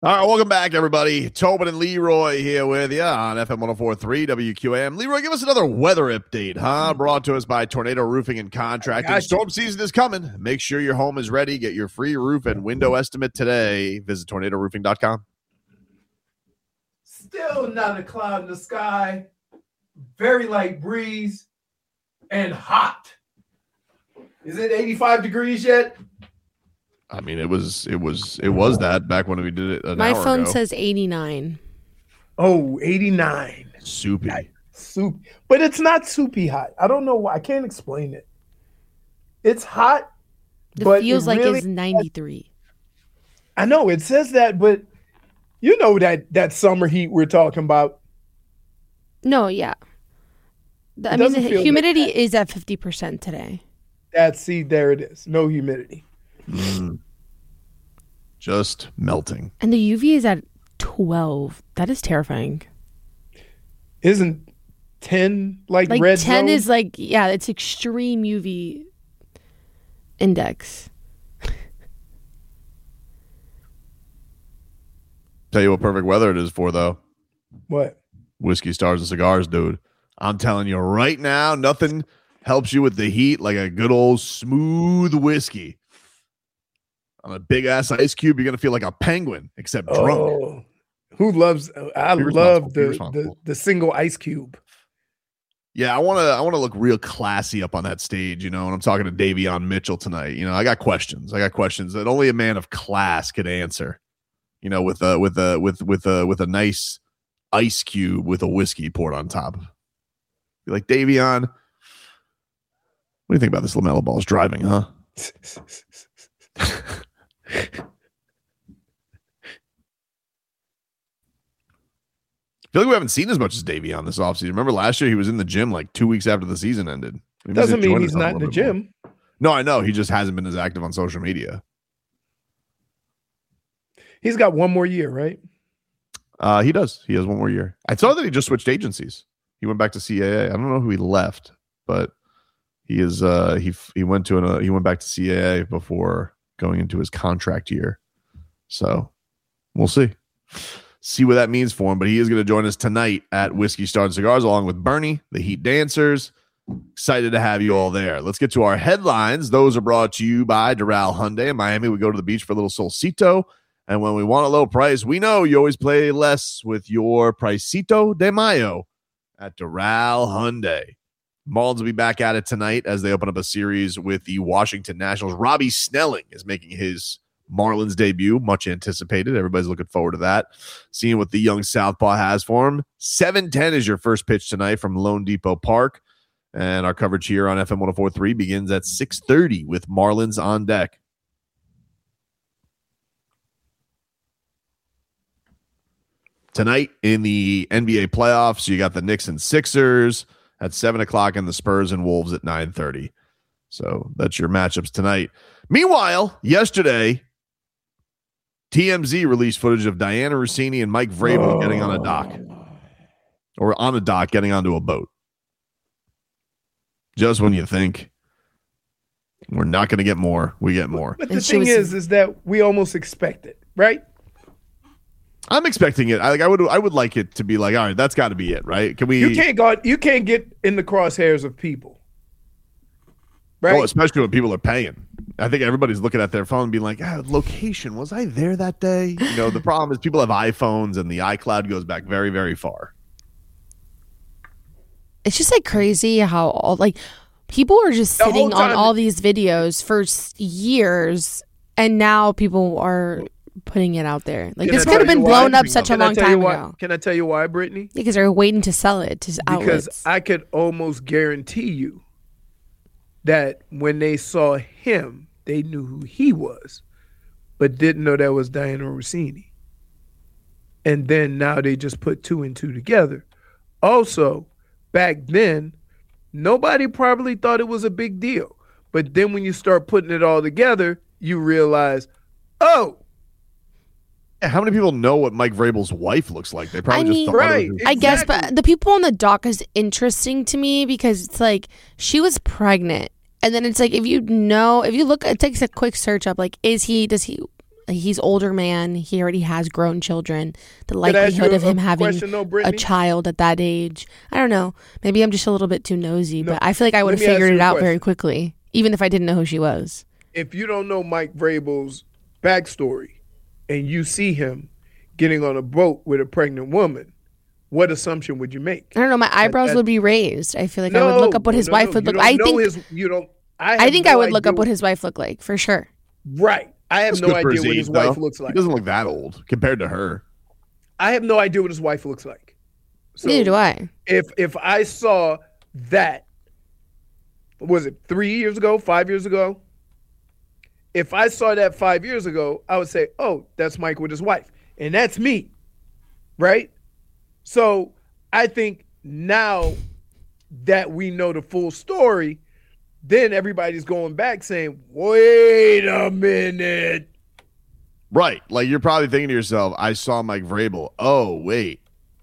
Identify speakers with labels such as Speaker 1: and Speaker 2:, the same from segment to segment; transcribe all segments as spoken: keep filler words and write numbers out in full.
Speaker 1: All right, welcome back, everybody. Tobin and Leroy here with you on F M one oh four point three W Q A M. Leroy, give us another weather update, huh? Brought to us by Tornado Roofing and Contracting.
Speaker 2: Gotcha.
Speaker 1: Storm season is coming. Make sure your home is ready. Get your free roof and window estimate today. Visit tornado roofing dot com.
Speaker 2: Still not a cloud in the sky. Very light breeze and hot. Is it eighty-five degrees yet?
Speaker 1: I mean, it was it was it was that back when we did it an
Speaker 3: My
Speaker 1: hour
Speaker 3: phone
Speaker 1: ago.
Speaker 3: says eighty-nine.
Speaker 2: Oh, eighty-nine.
Speaker 1: Soupy.
Speaker 2: Soup, but it's not soupy hot. I don't know why. I can't explain it. It's hot,
Speaker 3: It
Speaker 2: but
Speaker 3: feels
Speaker 2: it
Speaker 3: like
Speaker 2: really-
Speaker 3: it's ninety-three.
Speaker 2: I know it says that, but you know that that summer heat we're talking about.
Speaker 3: No, yeah. The- I
Speaker 2: It
Speaker 3: mean, the
Speaker 2: doesn't feel
Speaker 3: humidity
Speaker 2: like
Speaker 3: is at fifty percent today.
Speaker 2: That see, there it is. No humidity.
Speaker 1: Mm. Just melting.
Speaker 3: And the U V is at twelve. That is terrifying.
Speaker 2: Isn't ten like,
Speaker 3: Like
Speaker 2: red
Speaker 3: ten
Speaker 2: zone?
Speaker 3: is like, yeah, it's extreme U V index.
Speaker 1: Tell you what perfect weather it is for, though.
Speaker 2: What?
Speaker 1: Whiskey, Stars, and Cigars, dude. I'm telling you right now, nothing helps you with the heat like a good old smooth whiskey. On a big ass ice cube, you're gonna feel like a penguin, except drunk.
Speaker 2: Oh, who loves? I
Speaker 1: Be
Speaker 2: love
Speaker 1: responsible, be
Speaker 2: the, the
Speaker 1: responsible.
Speaker 2: the single ice cube.
Speaker 1: Yeah, I want to. I want to look real classy up on that stage, you know. And I'm talking to Davion Mitchell tonight. You know, I got questions. I got questions that only a man of class could answer. You know, with a with a with with a with a nice ice cube with a whiskey poured on top. Be like, Davion, what do you think about this LaMelo Ball's driving, huh? I feel like we haven't seen as much as Davion this offseason. Remember last year he was in the gym like two weeks after the season ended. He
Speaker 2: Doesn't
Speaker 1: enjoying
Speaker 2: mean he's
Speaker 1: himself a
Speaker 2: not in the
Speaker 1: little bit more.
Speaker 2: gym.
Speaker 1: No, I know. He just hasn't been as active on social media.
Speaker 2: He's got one more year, right?
Speaker 1: Uh, he does. He has one more year. I saw that he just switched agencies. He went back to C A A. I don't know who he left, but he is. Uh, he he went to an. Uh, he went back to C A A before going into his contract year. So we'll see. See what that means for him. But he is going to join us tonight at Whiskey, Stars, and Cigars along with Bernie, the Heat Dancers. Excited to have you all there. Let's get to our headlines. Those are brought to you by Doral Hyundai. In Miami, we go to the beach for a little Solcito. And when we want a low price, we know you always play less with your Pricito de Mayo at Doral Hyundai. Marlins will be back at it tonight as they open up a series with the Washington Nationals. Robbie Snelling is making his Marlins debut, much anticipated. Everybody's looking forward to that. Seeing what the young Southpaw has for him. seven ten is your first pitch tonight from Lone Depot Park. And our coverage here on F M one oh four point three begins at six thirty with Marlins on deck. Tonight in the N B A playoffs, you got the Knicks and Sixers at seven o'clock and the Spurs and Wolves at nine thirty. So that's your matchups tonight. Meanwhile, yesterday, T M Z released footage of Diana Rossini and Mike Vrabel
Speaker 2: Oh.
Speaker 1: getting on a dock. Or on a dock, getting onto a boat. Just when you think we're not going to get more, we get more.
Speaker 2: But the
Speaker 3: And she
Speaker 2: thing
Speaker 3: was-
Speaker 2: is, is that we almost expect it, right?
Speaker 1: I'm expecting it. I like. I would. I would like it to be like, all right, that's got to be it, right? Can we?
Speaker 2: You can't go. You can't get in the crosshairs of people, right?
Speaker 1: Oh, especially when people are paying. I think everybody's looking at their phone and being like, ah, location, was I there that day? You know, the problem is people have iPhones and the iCloud goes back very, very far.
Speaker 3: It's just like crazy how all like people are just
Speaker 2: The whole
Speaker 3: sitting on
Speaker 2: time-
Speaker 3: all these videos for s- years, and now people are putting it out there. Like
Speaker 2: Can
Speaker 3: this
Speaker 2: I
Speaker 3: could have
Speaker 2: tell
Speaker 3: been
Speaker 2: you why?
Speaker 3: blown up such a
Speaker 2: Can I
Speaker 3: long
Speaker 2: tell you
Speaker 3: time
Speaker 2: why-
Speaker 3: ago.
Speaker 2: Can I tell you why, Brittany?
Speaker 3: Because they're waiting to sell it to
Speaker 2: Because
Speaker 3: outlets.
Speaker 2: I could almost guarantee you that when they saw him, they knew who he was, but didn't know that was Diana Rossini. And then now they just put two and two together. Also, back then, nobody probably thought it was a big deal. But then when you start putting it all together, you realize, oh,
Speaker 1: Yeah, how many people know what Mike Vrabel's wife looks like? They probably
Speaker 3: I
Speaker 1: just
Speaker 3: mean-
Speaker 1: thought it was
Speaker 2: Right.
Speaker 1: his-
Speaker 3: I guess,
Speaker 2: Exactly.
Speaker 3: but the people on the dock is interesting to me because it's like she was pregnant, and then it's like if you know, if you look, it takes a quick search up. Like, is he? Does he? Like, he's older man. He already has grown children. The
Speaker 2: Could I ask you
Speaker 3: likelihood
Speaker 2: a-
Speaker 3: of him
Speaker 2: a
Speaker 3: having
Speaker 2: question, though,
Speaker 3: a
Speaker 2: Brittany?
Speaker 3: child at that age, I don't know. Maybe I'm just a little bit too nosy,
Speaker 2: No,
Speaker 3: but I feel like I would
Speaker 2: let
Speaker 3: have
Speaker 2: me ask
Speaker 3: figured
Speaker 2: you
Speaker 3: it
Speaker 2: a
Speaker 3: out very
Speaker 2: question.
Speaker 3: quickly, even if I didn't know who she was.
Speaker 2: If you don't know Mike Vrabel's backstory and you see him getting on a boat with a pregnant woman, what assumption would you make?
Speaker 3: I don't know. My eyebrows
Speaker 2: that-
Speaker 3: would be raised. I feel like I would look up what
Speaker 2: no,
Speaker 3: his
Speaker 2: no,
Speaker 3: wife
Speaker 2: no.
Speaker 3: would
Speaker 2: You
Speaker 3: look
Speaker 2: don't
Speaker 3: like. I
Speaker 2: know
Speaker 3: think
Speaker 2: his, you don't. I,
Speaker 3: I
Speaker 2: have
Speaker 3: think
Speaker 2: no
Speaker 3: I would look
Speaker 2: idea
Speaker 3: up what his wife looked like for sure.
Speaker 2: Right. I have
Speaker 1: That's
Speaker 2: no
Speaker 1: good for
Speaker 2: idea what
Speaker 1: age,
Speaker 2: his wife
Speaker 1: though.
Speaker 2: looks
Speaker 1: He
Speaker 2: like.
Speaker 1: doesn't look that old compared to her.
Speaker 2: I have no idea what his wife looks like. So
Speaker 3: Neither do I.
Speaker 2: If if I saw that, what was it three years ago, five years ago? If I saw that five years ago, I would say, "Oh, that's Mike with his wife," and that's me, right? So I think now that we know the full story, then everybody's going back saying, "Wait a minute."
Speaker 1: Right. Like, you're probably thinking to yourself, I saw Mike Vrabel. Oh, wait.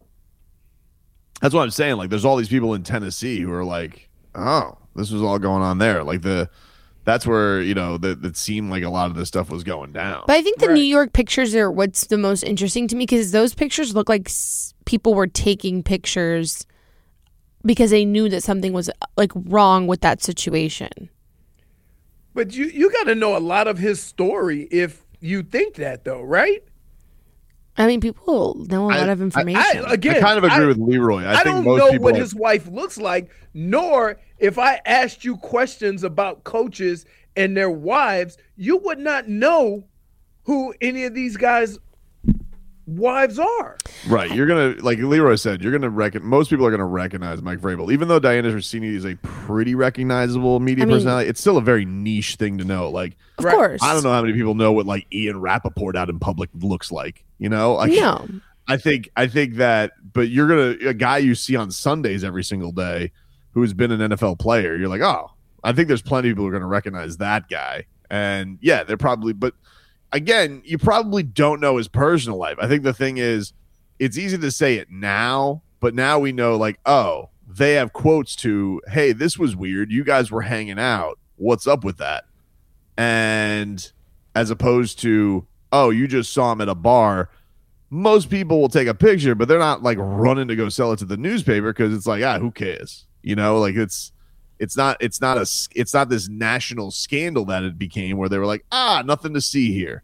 Speaker 1: That's what I'm saying. Like, there's all these people in Tennessee who are like, oh, this was all going on there. Like, the that's where, you know, that that seemed like a lot of this stuff was going down.
Speaker 3: But I think the
Speaker 2: Right.
Speaker 3: New York pictures are what's the most interesting to me, because those pictures look like s- people were taking pictures because they knew that something was like wrong with that situation.
Speaker 2: But you you got to know a lot of his story if you think that, though, right?
Speaker 3: I mean, people know a
Speaker 1: I-
Speaker 3: lot of
Speaker 1: I-
Speaker 3: information.
Speaker 2: I, again,
Speaker 1: I kind of agree
Speaker 2: I-
Speaker 1: with Leroy. I,
Speaker 2: I,
Speaker 1: think
Speaker 2: don't
Speaker 1: most
Speaker 2: know
Speaker 1: people
Speaker 2: what
Speaker 1: are-
Speaker 2: his wife looks like, nor if I asked you questions about coaches and their wives, you would not know who any of these guys' wives are.
Speaker 1: Right. You're going to, like Leroy said, you're going to reckon, most people are going to recognize Mike Vrabel. Even though Diana Rossini is a pretty recognizable media
Speaker 3: I mean-
Speaker 1: personality, it's still a very niche thing to know. Like,
Speaker 3: of
Speaker 2: Right.
Speaker 3: course.
Speaker 1: I don't know how many people know what like Ian Rappaport out in public looks like. You know, like
Speaker 3: No.
Speaker 1: I think I think that, but you're gonna a guy you see on Sundays every single day who's been an N F L player. You're like, oh, I think there's plenty of people who are gonna recognize that guy. And yeah, they're probably, but again, you probably don't know his personal life. I think the thing is, it's easy to say it now, but now we know, like, oh, they have quotes to, hey, this was weird. You guys were hanging out. What's up with that? And as opposed to, oh, you just saw him at a bar. Most people will take a picture, but they're not like running to go sell it to the newspaper because it's like, ah, who cares? You know, like it's it's not it's not a it's not this national scandal that it became where they were like, ah, nothing to see here.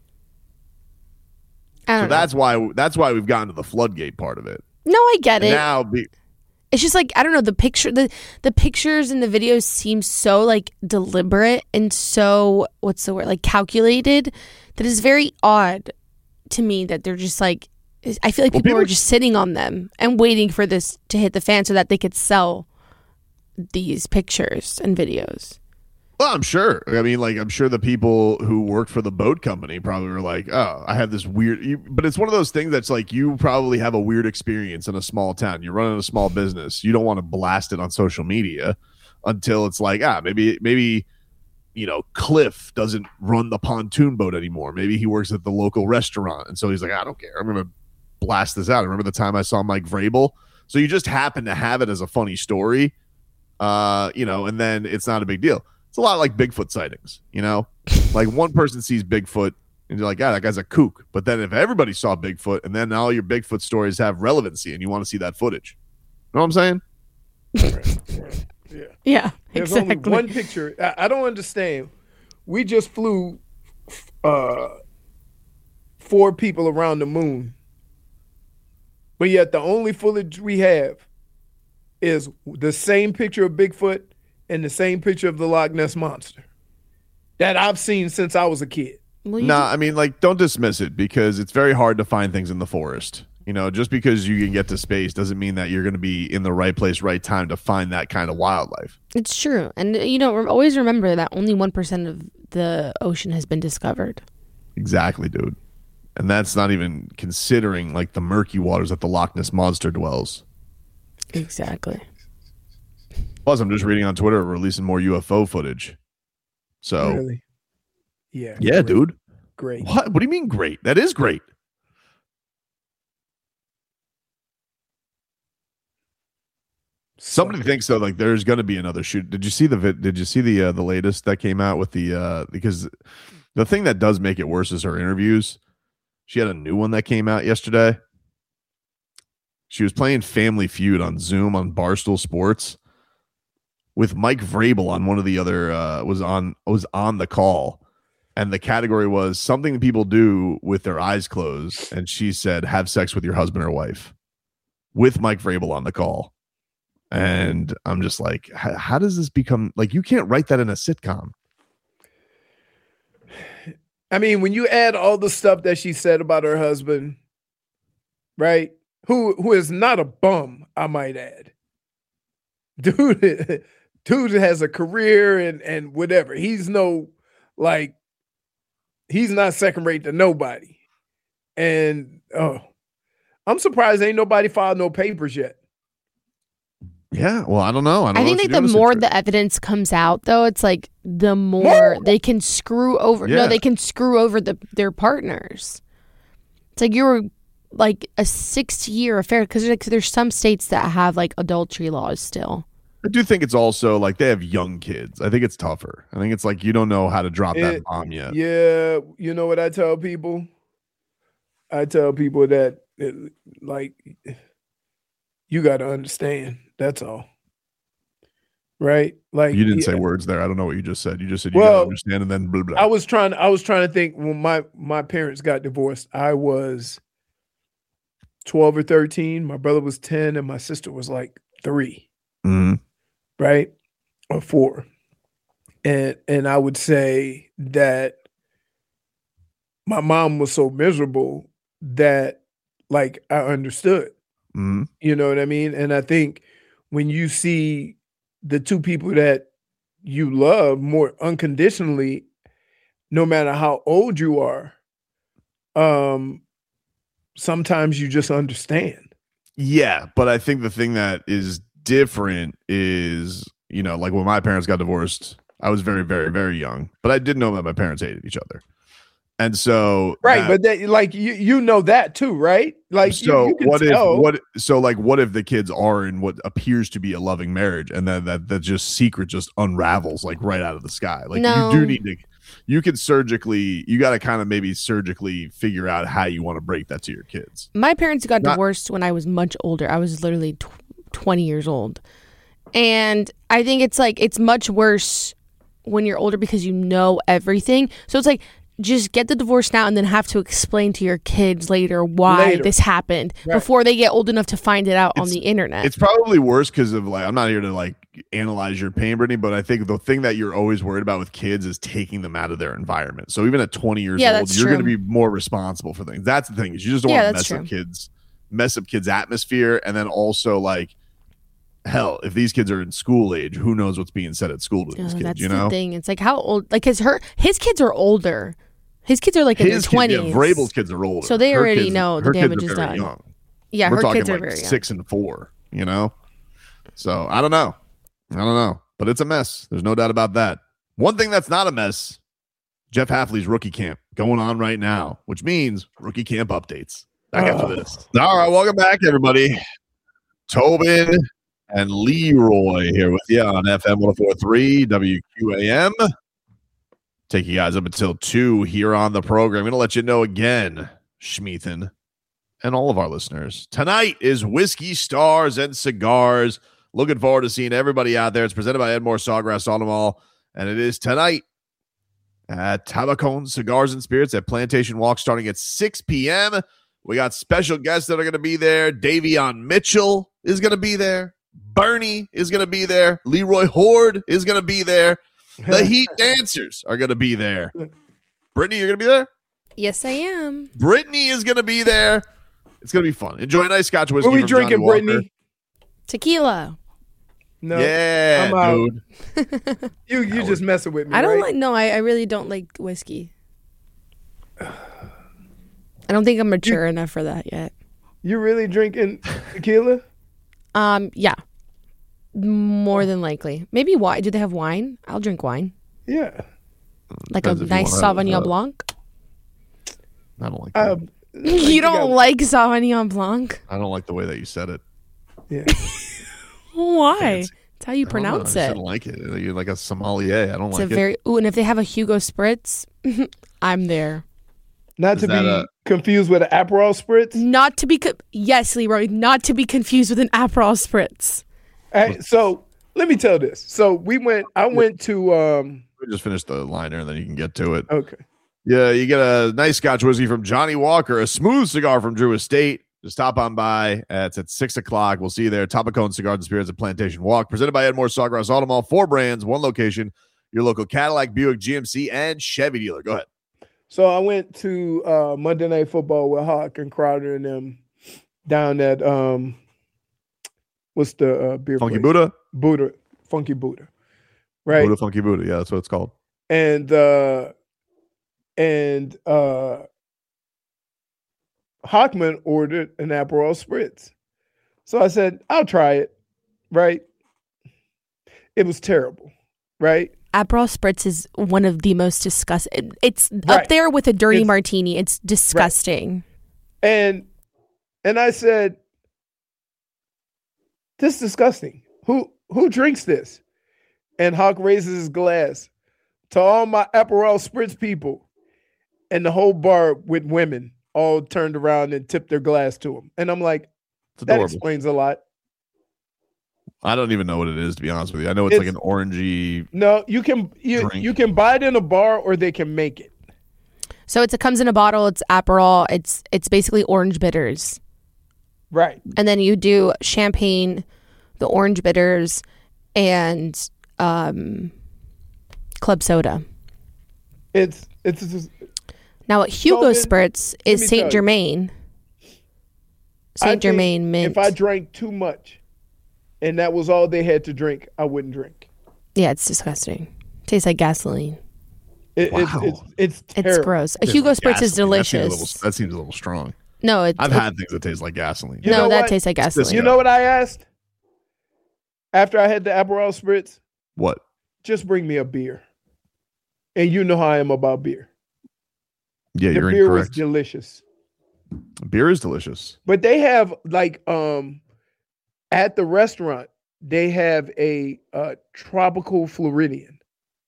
Speaker 3: I
Speaker 1: So
Speaker 3: don't know.
Speaker 1: that's why that's why we've gotten to the floodgate part of it.
Speaker 3: No, I get
Speaker 1: And
Speaker 3: it.
Speaker 1: now, be,
Speaker 3: It's just like, I don't know, the picture the the pictures and the videos seem so like deliberate and so, what's the word, like calculated, that is very odd to me that they're just like, I feel like
Speaker 1: Well,
Speaker 3: people,
Speaker 1: people-
Speaker 3: were just sitting on them and waiting for this to hit the fan so that they could sell these pictures and videos.
Speaker 1: well, I'm sure. I mean, like, I'm sure the people who worked for the boat company probably were like, oh, I have this weird. You, but it's one of those things that's like, you probably have a weird experience in a small town. You're running a small business. You don't want to blast it on social media until it's like, ah, maybe, maybe, you know, Cliff doesn't run the pontoon boat anymore. Maybe he works at the local restaurant. And so he's like, I don't care. I'm going to blast this out. I remember the time I saw Mike Vrabel. So you just happen to have it as a funny story, uh, you know, and then it's not a big deal. It's a lot like Bigfoot sightings, you know, like one person sees Bigfoot and you're like, ah, that guy's a kook. But then if everybody saw Bigfoot and then all your Bigfoot stories have relevancy and you want to see that footage, you know what I'm saying?
Speaker 2: Yeah.
Speaker 3: Yeah,
Speaker 2: There's
Speaker 3: exactly.
Speaker 2: only one picture. I, I don't understand. We just flew uh, four people around the moon, but yet the only footage we have is the same picture of Bigfoot and the same picture of the Loch Ness Monster that I've seen since I was a kid.
Speaker 3: Well, you
Speaker 1: Nah, I mean, like, don't dismiss it because it's very hard to find things in the forest. You know, just because you can get to space doesn't mean that you're going to be in the right place, right time to find that kind of wildlife.
Speaker 3: It's true. And, you know, re- always remember that only one percent of the ocean has been discovered.
Speaker 1: Exactly, dude. And that's not even considering like the murky waters that the Loch Ness Monster dwells.
Speaker 3: Exactly.
Speaker 1: Plus, I'm just reading on Twitter releasing more U F O footage. So,
Speaker 2: Really? Yeah.
Speaker 1: yeah,
Speaker 2: great,
Speaker 1: dude.
Speaker 2: Great.
Speaker 1: What? What do you mean great? That is great. Somebody thinks though, like there's going to be another shoot. Did you see the vid- Did you see the uh, the latest that came out with the uh, because the thing that does make it worse is her interviews. She had a new one that came out yesterday. She was playing Family Feud on Zoom on Barstool Sports with Mike Vrabel on one of the other uh, was on was on the call, and the category was something that people do with their eyes closed, and she said, "Have sex with your husband or wife," with Mike Vrabel on the call. And I'm just like, how, how does this become like you can't write that in a sitcom?
Speaker 2: I mean, when you add all the stuff that she said about her husband, right? Who who is not a bum, I might add. Dude, dude has a career and and whatever. He's no like he's not second rate to nobody. And oh, I'm surprised ain't nobody filed no papers yet.
Speaker 1: Yeah, well, I don't know. I, don't
Speaker 3: I
Speaker 1: know
Speaker 3: think
Speaker 1: what
Speaker 3: like
Speaker 1: you
Speaker 3: the
Speaker 1: do
Speaker 3: more
Speaker 1: in a
Speaker 3: the evidence comes out, though, it's like the more they can screw over.
Speaker 1: Yeah.
Speaker 3: No, they can screw over the their partners. It's like you were like a six-year affair because like, there's some states that have like adultery laws still.
Speaker 1: I do think it's also like they have young kids. I think it's tougher. I think it's like you don't know how to drop that
Speaker 2: It-
Speaker 1: bomb yet.
Speaker 2: Yeah, you know what I tell people? I tell people that it, like you got to understand. That's all. Right? Like
Speaker 1: You didn't
Speaker 2: yeah,
Speaker 1: say words there. I don't know what you just said. You just said you
Speaker 2: Well,
Speaker 1: gotta understand and then blah blah.
Speaker 2: I was trying I was trying to think when my my parents got divorced. I was twelve or thirteen, my brother was ten and my sister was like three,
Speaker 1: Mhm.
Speaker 2: right? Or four. And and I would say that my mom was so miserable that like I understood.
Speaker 1: Mhm.
Speaker 2: You know what I mean? And I think when you see the two people that you love more unconditionally, no matter how old you are, um, sometimes you just understand.
Speaker 1: Yeah, but I think the thing that is different is, you know, like when my parents got divorced, I was very, very, very young, but I did know that my parents hated each other. And so
Speaker 2: Right.
Speaker 1: that-
Speaker 2: But that, like you you know that too, right? Like
Speaker 1: so
Speaker 2: you, you can
Speaker 1: what
Speaker 2: tell.
Speaker 1: if what so like what if the kids are in what appears to be a loving marriage and then that that just secret just unravels like right out of the sky? Like
Speaker 3: No.
Speaker 1: you do need to you can surgically you got to kind of maybe surgically figure out how you want to break that to your kids.
Speaker 3: My parents got
Speaker 1: Not-
Speaker 3: divorced when I was much older. I was literally tw- twenty years old. And I think it's like, it's much worse when you're older because you know everything. So it's like, just get the divorce now and then have to explain to your kids later why
Speaker 2: Later.
Speaker 3: this happened
Speaker 2: Right.
Speaker 3: before they get old enough to find it out on
Speaker 1: It's-
Speaker 3: the internet.
Speaker 1: It's probably worse because of like I'm not here to like analyze your pain, Brittany, but I think the thing that you're always worried about with kids is taking them out of their environment. So even at twenty years
Speaker 3: Yeah,
Speaker 1: old,
Speaker 3: that's
Speaker 1: you're going to
Speaker 3: true.
Speaker 1: be more responsible for things. That's the thing is you just don't
Speaker 3: Yeah,
Speaker 1: want to
Speaker 3: that's
Speaker 1: mess up
Speaker 3: true.
Speaker 1: kids, mess up kids' atmosphere, and then also like hell, if these kids are in school age, who knows what's being said at school to
Speaker 3: Oh,
Speaker 1: these kids?
Speaker 3: that's
Speaker 1: You
Speaker 3: the
Speaker 1: know,
Speaker 3: thing. It's like how old, like his, her, his kids are older. His kids are like in their
Speaker 1: his
Speaker 3: twenties.
Speaker 1: kids, yeah, Vrabel's kids are older,
Speaker 3: So they
Speaker 1: Her
Speaker 3: already
Speaker 1: kids-
Speaker 3: know the
Speaker 1: her kids
Speaker 3: damage
Speaker 1: are
Speaker 3: is
Speaker 1: very
Speaker 3: done.
Speaker 1: young.
Speaker 3: Yeah,
Speaker 1: We're
Speaker 3: her
Speaker 1: talking
Speaker 3: kids are
Speaker 1: like
Speaker 3: very young.
Speaker 1: six and four, you know? So I don't know. I don't know. But it's a mess. There's no doubt about that. One thing that's not a mess, Jeff Hafley's rookie camp going on right now, which means rookie camp updates. Back after
Speaker 2: Oh.
Speaker 1: this. All right, welcome back, everybody. Tobin and Leroy here with you on F M one oh four point three W Q A M. Take you guys up until two here on the program. I'm going to let you know again, Schmeathan, and all of our listeners. Tonight is Whiskey Stars and Cigars. Looking forward to seeing everybody out there. It's presented by Edmore Sawgrass on them all, and it is tonight at Tabacone Cigars and Spirits at Plantation Walk starting at six p.m. We got special guests that are going to be there. Davion Mitchell is going to be there. Bernie is going to be there. Leroy Horde is going to be there. The Heat Dancers are going to be there. Brittany, you're going to be there?
Speaker 3: Yes, I am.
Speaker 1: Brittany is going to be there. It's going to be fun. Enjoy a nice Scotch whiskey.
Speaker 2: What we
Speaker 1: from Johnny
Speaker 2: drinking,
Speaker 1: Walker.
Speaker 2: Brittany?
Speaker 3: Tequila.
Speaker 2: No.
Speaker 1: Yeah,
Speaker 2: I'm out.
Speaker 1: dude.
Speaker 2: You you just messing with me.
Speaker 3: I don't
Speaker 2: right?
Speaker 3: like, no, I, I really don't like whiskey. I don't think I'm mature enough for that yet.
Speaker 2: You really drinking tequila?
Speaker 3: Um, yeah. More than likely. Maybe wine. Do they have wine? I'll drink wine.
Speaker 2: Yeah.
Speaker 3: Like
Speaker 1: Depends
Speaker 3: a
Speaker 1: if you
Speaker 3: nice
Speaker 1: wanna have,
Speaker 3: Sauvignon
Speaker 1: uh,
Speaker 3: Blanc.
Speaker 1: I don't like that.
Speaker 2: Um,
Speaker 3: You don't
Speaker 2: got-
Speaker 3: like Sauvignon Blanc?
Speaker 1: I don't like the way that you said it.
Speaker 2: yeah.
Speaker 3: Why?
Speaker 1: Fancy.
Speaker 3: That's how you
Speaker 1: I don't know,
Speaker 3: pronounce
Speaker 1: I
Speaker 3: it.
Speaker 1: just don't like it. You're like a sommelier. I don't
Speaker 3: It's
Speaker 1: like
Speaker 3: a
Speaker 1: it.
Speaker 3: very ooh, and if they have a Hugo Spritz, I'm there.
Speaker 2: Not
Speaker 1: Is
Speaker 2: to
Speaker 1: that
Speaker 2: be
Speaker 1: a-
Speaker 2: confused with an Aperol Spritz.
Speaker 3: Not to be co- yes, Leroy. Not to be confused with an Aperol Spritz.
Speaker 2: Hey, so let me tell this. So we went. I went to. um
Speaker 1: We just finish the liner and then you can get to it.
Speaker 2: Okay.
Speaker 1: Yeah, you get a nice Scotch whiskey from Johnny Walker, a smooth cigar from Drew Estate. Just stop on by. Uh, it's at six o'clock. We'll see you there. Topicone Cigars and Spirits at Plantation Walk. Presented by Edmore Sawgrass Auto Mall. Four brands, one location. Your local Cadillac, Buick, G M C, and Chevy dealer. Go ahead.
Speaker 2: So I went to uh, Monday Night Football with Hawk and Crowder and them down at um, what's the uh, beer
Speaker 1: Funky
Speaker 2: place?
Speaker 1: Buddha?
Speaker 2: Buddha, Funky Buddha, right?
Speaker 1: Buddha, Funky Buddha. Yeah, that's what it's called.
Speaker 2: And uh, and uh, Hockman ordered an Aperol Spritz. So I said, I'll try it, right? It was terrible, right?
Speaker 3: Aperol Spritz is one of the most disgusting. It's
Speaker 2: Right.
Speaker 3: up there with a dirty
Speaker 2: It's-
Speaker 3: martini. It's disgusting.
Speaker 2: And and I said, this is disgusting. Who who drinks this? And Hawk raises his glass to all my Aperol Spritz people. And the whole bar with women all turned around and tipped their glass to him. And I'm like,
Speaker 1: It's
Speaker 2: that
Speaker 1: adorable.
Speaker 2: explains a lot.
Speaker 1: I don't even know what it is, to be honest with you. I know it's, like
Speaker 2: It's-
Speaker 1: an orangey.
Speaker 2: No, you can you,
Speaker 1: Drink.
Speaker 2: you can buy it in a bar or they can make it.
Speaker 3: So it's, it comes in a bottle. It's Aperol. It's it's basically orange bitters,
Speaker 2: Right.
Speaker 3: and then you do champagne, the orange bitters, and um, club soda.
Speaker 2: It's it's, it's
Speaker 3: Now, at Hugo
Speaker 2: then,
Speaker 3: Spritz
Speaker 2: let me
Speaker 3: is
Speaker 2: tell
Speaker 3: Saint
Speaker 2: you.
Speaker 3: Germain.
Speaker 2: I
Speaker 3: Saint
Speaker 2: think
Speaker 3: Germain mint.
Speaker 2: If I drank too much and that was all they had to drink, I wouldn't drink.
Speaker 3: Yeah, it's disgusting. Tastes like gasoline.
Speaker 2: It,
Speaker 1: Wow.
Speaker 2: it's, it's, it's
Speaker 3: It's
Speaker 2: terrible.
Speaker 3: gross. A Hugo Spritz is
Speaker 1: Gasoline. That seems a
Speaker 3: delicious.
Speaker 1: little- That seems a little strong.
Speaker 3: No, it,
Speaker 1: I've
Speaker 3: it-
Speaker 1: had things that taste like gasoline.
Speaker 2: You
Speaker 3: no,
Speaker 2: know
Speaker 3: that
Speaker 2: what?
Speaker 3: tastes like
Speaker 1: It's
Speaker 3: gasoline.
Speaker 2: You know what I asked? After I had the Aperol Spritz,
Speaker 1: What?
Speaker 2: just bring me a beer. And you know how I am about beer.
Speaker 1: Yeah,
Speaker 2: The
Speaker 1: you're
Speaker 2: beer was
Speaker 1: incorrect.
Speaker 2: delicious.
Speaker 1: Beer is delicious.
Speaker 2: But they have like um at the restaurant, they have a uh tropical Floridian.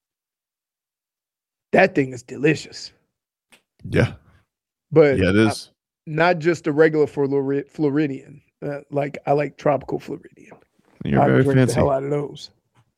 Speaker 2: That thing is delicious.
Speaker 1: Yeah.
Speaker 2: But
Speaker 1: Yeah, it
Speaker 2: uh,
Speaker 1: is.
Speaker 2: not just a regular Flori- Floridian. Uh, like I like tropical Floridian.
Speaker 1: You're
Speaker 2: I
Speaker 1: very
Speaker 2: drink
Speaker 1: fancy.
Speaker 2: the hell out of those.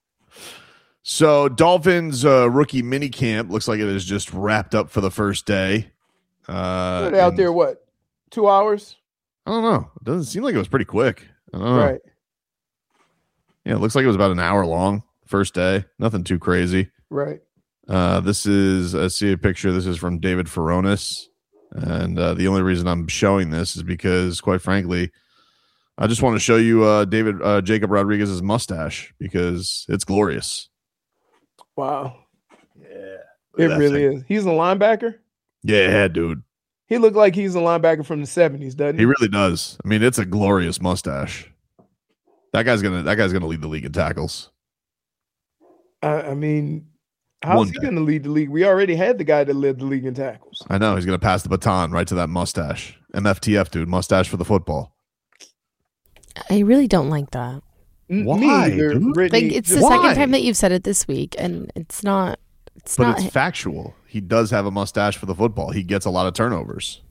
Speaker 1: So Dolphins uh, rookie mini camp looks like it is just wrapped up for the first day. Uh,
Speaker 2: What, out
Speaker 1: and-
Speaker 2: there, what? Two hours?
Speaker 1: I don't know. It doesn't seem like it was pretty quick. I don't know.
Speaker 2: Right,
Speaker 1: Yeah, it looks like it was about an hour long. First day. Nothing too crazy.
Speaker 2: right.
Speaker 1: Uh, this is, I see a picture. This is from David Furonis. And uh, the only reason I'm showing this is because, quite frankly, I just want to show you uh, David uh, Jacob Rodriguez's mustache because it's glorious.
Speaker 2: Wow.
Speaker 1: Yeah.
Speaker 2: It really is. He's a linebacker.
Speaker 1: Yeah, dude.
Speaker 2: He looked like he's a linebacker from the seventies, doesn't he?
Speaker 1: He really does. I mean, it's a glorious mustache. That guy's gonna that guy's gonna lead the league in tackles.
Speaker 2: I, I mean, how's
Speaker 1: One
Speaker 2: he
Speaker 1: day.
Speaker 2: going to lead the league? We already had the guy that led the league in tackles.
Speaker 1: I know he's gonna pass the baton right to that mustache. M F T F, dude. Mustache for the football.
Speaker 3: I really don't like that.
Speaker 2: N-
Speaker 1: Why,
Speaker 2: Me either,
Speaker 1: dude?
Speaker 2: Brittany.
Speaker 3: Like, it's the
Speaker 2: Just-
Speaker 1: Why?
Speaker 3: second time that you've said it this week, and it's not. It's
Speaker 1: But
Speaker 3: not.
Speaker 1: it's factual. He does have a mustache for the football. He gets a lot of turnovers.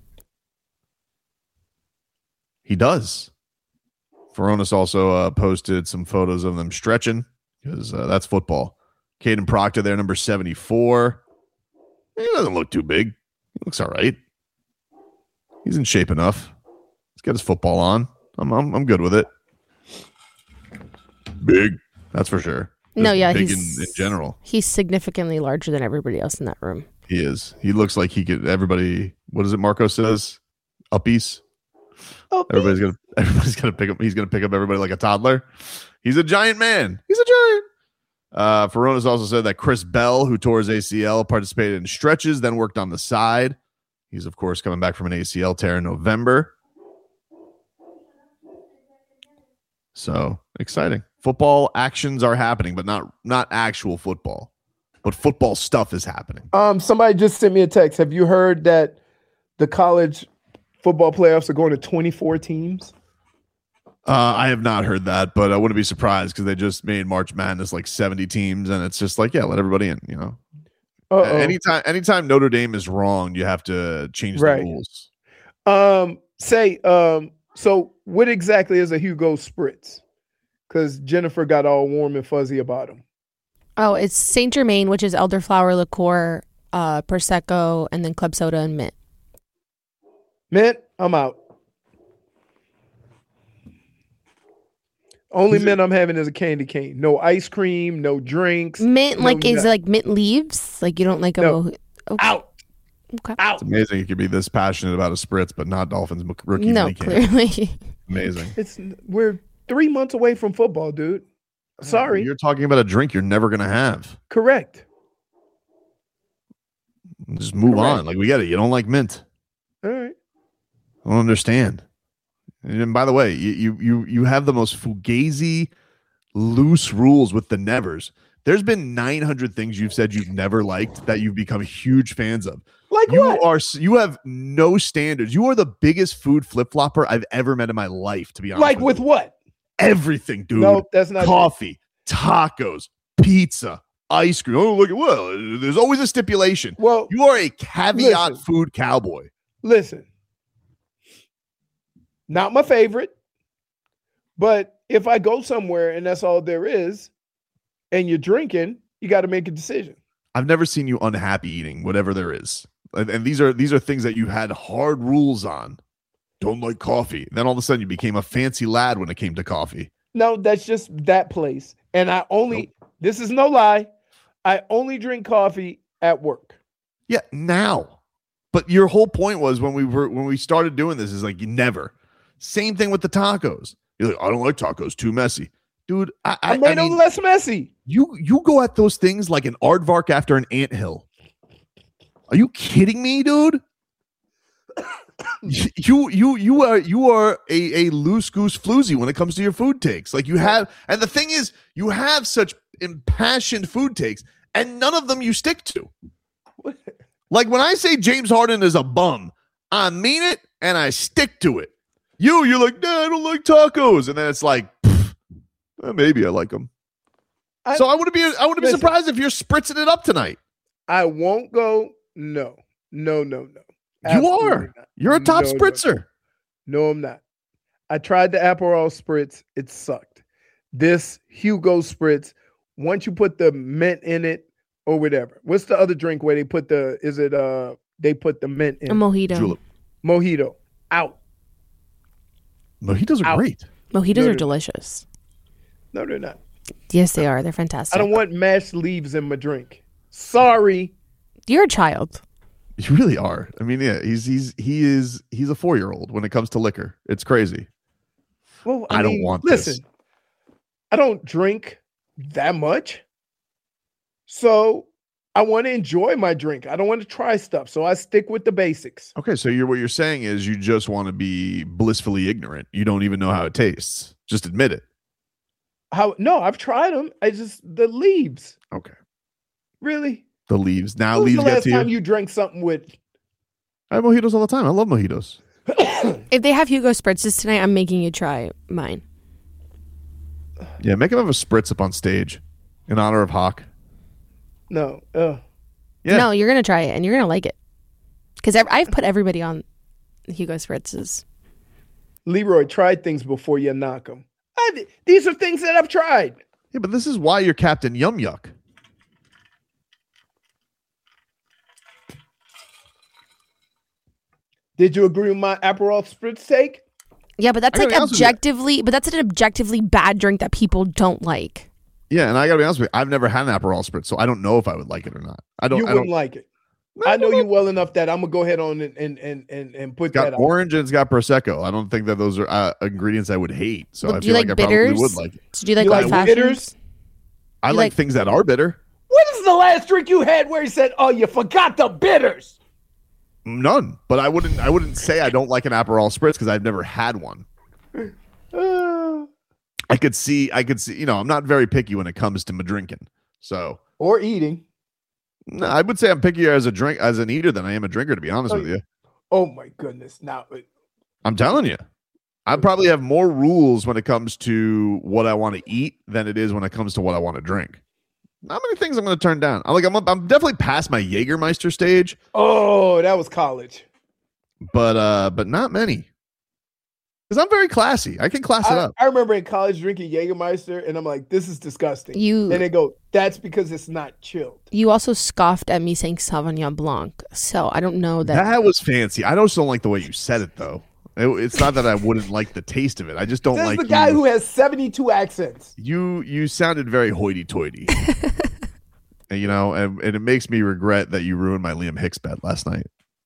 Speaker 1: He does. Veronis also uh, posted some photos of them stretching because uh, that's football. Caden Proctor there, number seventy-four. He doesn't look too big. He looks all right. He's in shape enough. Let's get his football on. I'm I'm, I'm good with it. Big, that's for sure.
Speaker 3: no,
Speaker 1: Just
Speaker 3: yeah,
Speaker 1: big
Speaker 3: he's
Speaker 1: in, in general.
Speaker 3: He's significantly larger than everybody else in that room.
Speaker 1: He is. He looks like he could. Everybody. What is it? Marco says, uppies.
Speaker 2: Oh,
Speaker 1: Everybody's gonna. Everybody's gonna pick up. He's gonna pick up everybody like a toddler. He's a giant man. He's a giant. Uh, Feronis also said that Chris Bell, who tore his A C L, participated in stretches, then worked on the side. He's of course coming back from an A C L tear in November. So exciting. Football actions are happening, but not not actual football. But football stuff is happening.
Speaker 2: Um, somebody just sent me a text. Have you heard that the college football playoffs are going to twenty-four teams?
Speaker 1: Uh, I have not heard that, but I wouldn't be surprised because they just made March Madness like seventy teams, and it's just like, yeah, let everybody in. You know,
Speaker 2: Uh-oh.
Speaker 1: anytime anytime Notre Dame is wrong, you have to change
Speaker 2: Right.
Speaker 1: the rules.
Speaker 2: Um, say, um, so what exactly is a Hugo Spritz? Because Jennifer got all warm and fuzzy about him.
Speaker 3: Oh, it's Saint Germain, which is elderflower liqueur, uh, prosecco, and then club soda and mint.
Speaker 2: Mint, I'm out. Only mint I'm having is a candy cane. No ice cream, no drinks.
Speaker 3: Mint,
Speaker 2: no
Speaker 3: like, is it
Speaker 2: nothing.
Speaker 3: like mint leaves? Like, you don't like a
Speaker 2: No.
Speaker 3: mo- okay.
Speaker 2: Out.
Speaker 3: Okay.
Speaker 2: Out.
Speaker 1: It's amazing you could be this passionate about a spritz, but not Dolphins m- rookie
Speaker 3: No,
Speaker 1: minicamp.
Speaker 3: clearly.
Speaker 1: Amazing.
Speaker 2: It's we're three months away from football, dude. Sorry.
Speaker 1: You're talking about a drink you're never gonna have.
Speaker 2: Correct.
Speaker 1: Just move
Speaker 2: Correct.
Speaker 1: on. Like, we get it. You don't like mint.
Speaker 2: All right.
Speaker 1: I don't understand. And by the way, you you you, you have the most fugazi, loose rules with the nevers. There's been nine hundred things you've said you've never liked that you've become huge fans of.
Speaker 2: Like
Speaker 1: You
Speaker 2: what?
Speaker 1: are s- you have no standards. You are the biggest food flip flopper I've ever met in my life. To be honest,
Speaker 2: Like with
Speaker 1: you.
Speaker 2: what?
Speaker 1: everything, dude.
Speaker 2: No, that's not true.
Speaker 1: Coffee, tacos, pizza, ice cream. Oh, look at well. There's always a stipulation.
Speaker 2: Well,
Speaker 1: You are a caveat
Speaker 2: Listen.
Speaker 1: food cowboy.
Speaker 2: listen. Not my favorite, but if I go somewhere and that's all there is, and you're drinking, you got to make a decision.
Speaker 1: I've never seen you unhappy eating whatever there is. And, and these are these are things that you had hard rules on. Don't like coffee. Then all of a sudden you became a fancy lad when it came to coffee.
Speaker 2: No, that's just that place. And I only, this is no lie, I only drink coffee at work.
Speaker 1: Yeah, now. But your whole point was when we were when we started doing this is like you never. Same thing with the tacos. You're like, I don't like tacos, too messy. Dude, I,
Speaker 2: I,
Speaker 1: I,
Speaker 2: made
Speaker 1: I
Speaker 2: them
Speaker 1: mean,
Speaker 2: less messy.
Speaker 1: you you go at those things like an aardvark after an anthill. Are you kidding me, dude? you you you are you are a, a loose goose floozy when it comes to your food takes. Like you have, and the thing is, you have such impassioned food takes, and none of them you stick to. Like when I say James Harden is a bum, I mean it and I stick to it. You, you're like, nah, I don't like tacos, and then it's like, pff, eh, maybe I like them.
Speaker 2: I-
Speaker 1: so I wouldn't be, I wouldn't be
Speaker 2: Listen.
Speaker 1: surprised if you're spritzing it up tonight.
Speaker 2: I won't go. No, no, no, no.
Speaker 1: You
Speaker 2: Absolutely
Speaker 1: are.
Speaker 2: not.
Speaker 1: You're a top
Speaker 2: No, no,
Speaker 1: spritzer.
Speaker 2: No, I'm not. I tried the Aperol Spritz. It sucked. This Hugo Spritz, once you put the mint in it or whatever. What's the other drink where they put the, is it, uh, they put the mint in?
Speaker 3: A mojito.
Speaker 1: Julep.
Speaker 2: Mojito. Out.
Speaker 1: Mojitos are
Speaker 2: Out.
Speaker 1: great.
Speaker 3: Mojitos
Speaker 2: No,
Speaker 3: are
Speaker 2: no.
Speaker 3: delicious.
Speaker 2: No, they're not.
Speaker 3: Yes, they are. They're fantastic.
Speaker 2: I don't want mashed leaves in my drink. Sorry.
Speaker 3: You're a child.
Speaker 1: You really are. I mean, yeah, he's he's he is he's a four year old when it comes to liquor. It's crazy.
Speaker 2: Well,
Speaker 1: I
Speaker 2: I,
Speaker 1: don't
Speaker 2: mean,
Speaker 1: want this.
Speaker 2: listen, I don't drink that much. So I want to enjoy my drink. I don't want to try stuff. So I stick with the basics.
Speaker 1: Okay, so you're what you're saying is you just want to be blissfully ignorant. You don't even know how it tastes. Just admit it.
Speaker 2: How no, I've tried them. I just the leaves.
Speaker 1: Okay.
Speaker 2: Really?
Speaker 1: The leaves. Now
Speaker 2: When was
Speaker 1: leaves
Speaker 2: the
Speaker 1: get
Speaker 2: last
Speaker 1: to
Speaker 2: time
Speaker 1: you.
Speaker 2: you drank something with
Speaker 1: I have mojitos all the time. I love mojitos.
Speaker 3: If they have Hugo Spritzes tonight, I'm making you try mine.
Speaker 1: Yeah, make him have a spritz up on stage in honor of Hawk.
Speaker 2: no? Uh,
Speaker 1: Yeah.
Speaker 3: No, you're gonna try it and you're gonna like it because I've put everybody on Hugo Spritzes.
Speaker 2: Leroy, try things before you knock them. I, these are things that I've tried.
Speaker 1: Yeah, but this is why you're Captain Yum Yuck.
Speaker 2: Did you agree with my Aperol Spritz take?
Speaker 3: Yeah, but that's
Speaker 1: I
Speaker 3: like
Speaker 1: gotta be honest with you.
Speaker 3: objectively, but that's an objectively bad drink that people don't like.
Speaker 1: Yeah, and I gotta be honest with you, I've never had an Aperol spritz, so I don't know if I would like it or not. I don't.
Speaker 2: You
Speaker 1: I
Speaker 2: wouldn't
Speaker 1: don't.
Speaker 2: like it. I know you well enough that I'm gonna go ahead on and and and and, and put
Speaker 1: It's got
Speaker 2: that out.
Speaker 1: orange and it's got prosecco. I don't think that those are uh, ingredients I would hate. So
Speaker 3: Well,
Speaker 1: I
Speaker 3: do you
Speaker 1: feel
Speaker 3: like
Speaker 1: like, I probably
Speaker 3: bitters?
Speaker 1: would like it.
Speaker 3: So do you like
Speaker 2: You
Speaker 3: old
Speaker 2: like
Speaker 3: fashions?
Speaker 2: bitters?
Speaker 1: I
Speaker 3: You
Speaker 1: like,
Speaker 3: like-
Speaker 1: things that are bitter.
Speaker 2: When is the last drink you had where he said, "Oh, you forgot the bitters"?
Speaker 1: None, but I wouldn't. I wouldn't say I don't like an Aperol spritz because I've never had one.
Speaker 2: Uh,
Speaker 1: I could see. I could see. You know, I'm not very picky when it comes to my drinking. So
Speaker 2: or eating.
Speaker 1: no, I would say I'm pickier as a drink as an eater than I am a drinker. To be honest
Speaker 2: Oh,
Speaker 1: with you,
Speaker 2: Oh my goodness! Now, uh,
Speaker 1: I'm telling you, I probably have more rules when it comes to what I want to eat than it is when it comes to what I want to drink. Not many things I'm going to turn down. I'm like, I'm, I'm definitely past my Jägermeister stage.
Speaker 2: Oh, that was college.
Speaker 1: But uh, but not many. Because I'm very classy. I can class
Speaker 2: I,
Speaker 1: it up.
Speaker 2: I remember in college drinking Jägermeister, and I'm like, this is disgusting.
Speaker 3: You
Speaker 2: and they go, that's because it's not chilled.
Speaker 3: You also scoffed at me saying Sauvignon Blanc, so I don't know that.
Speaker 1: That was fancy. I just don't like the way you said it, though. It, it's not that I wouldn't like the taste of it. I just don't
Speaker 2: This
Speaker 1: like
Speaker 2: is the guy
Speaker 1: you.
Speaker 2: who has seventy-two accents.
Speaker 1: You you sounded very hoity-toity. And, you know, and, and it makes me regret that you ruined my Liam Hicks bet last night.